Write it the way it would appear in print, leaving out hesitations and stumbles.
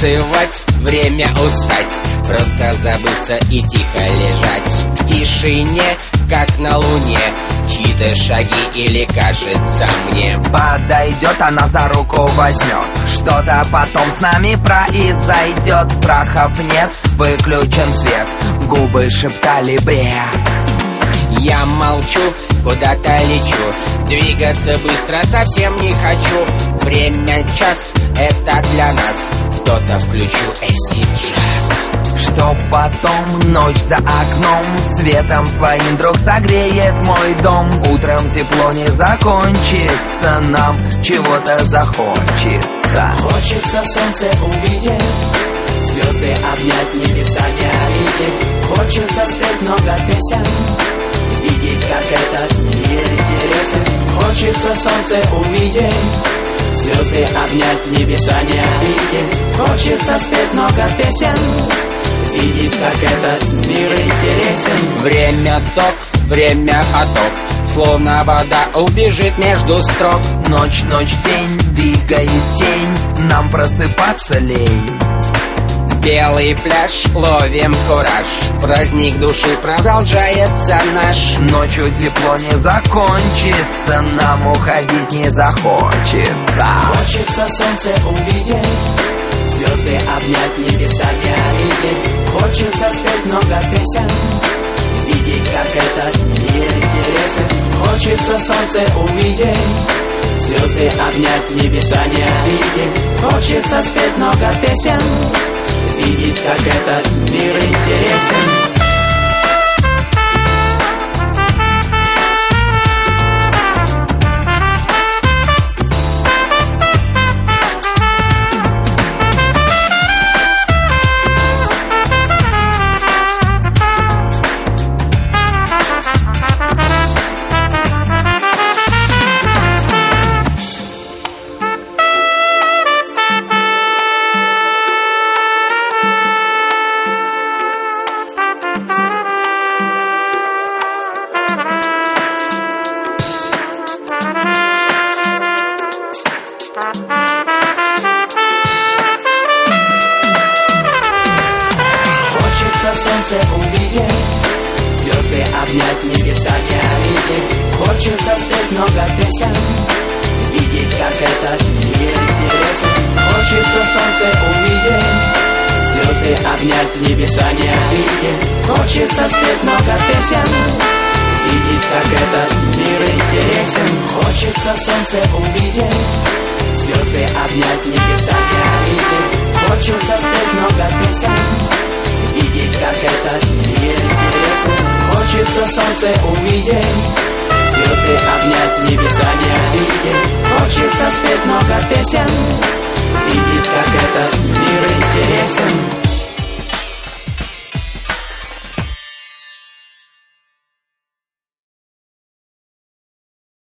танцевать, время устать, просто забыться и тихо лежать в тишине, как на луне. Чьи-то шаги или кажется мне. Подойдет, она за руку возьмет, что-то потом с нами произойдет. Страхов нет, выключен свет, губы шептали бред. Я молчу, куда-то лечу, двигаться быстро совсем не хочу. Время час, это для нас, кто-то включил acid-джаз. Что потом ночь за окном светом своим вдруг согреет мой дом. Утром тепло не закончится, нам чего-то захочется. Хочется солнце увидеть, звезды обнять, небеса не видеть. Хочется спеть много песен, видеть, как этот мир интересен. Хочется солнце увидеть, звезды обнять, небеса не видеть. Хочется спеть много песен, видеть, как этот мир интересен. Время ток, время поток, словно вода убежит между строк. Ночь, ночь, день, двигает тень, нам просыпаться лень. Белый пляж, ловим кураж, праздник души продолжается наш. Ночью тепло не закончится, нам уходить не захочется. Хочется солнце увидеть, звезды обнять, небеса не видеть. Хочется спеть много песен, видеть, как этот мир интересен. Хочется солнце увидеть, звезды обнять, небеса не видеть. Хочется спеть много песен, видеть, как этот мир интересен. Солнце увидеть, звезды обнять, небеса не видеть. Хочется спеть много песен, видеть, как этот мир интересен. Хочется солнце увидеть, звезды обнять, небеса не видеть. Хочется спеть много песен, видеть, как этот мир интересен. Хочется солнце увидеть, звезды обнять, небеса не видеть. Хочется спеть много песен, видеть, как этот мир интересен. Хочется солнце увидеть, звезды обнять, небеса не видеть. Хочется спеть много песен, видеть, как этот мир интересен.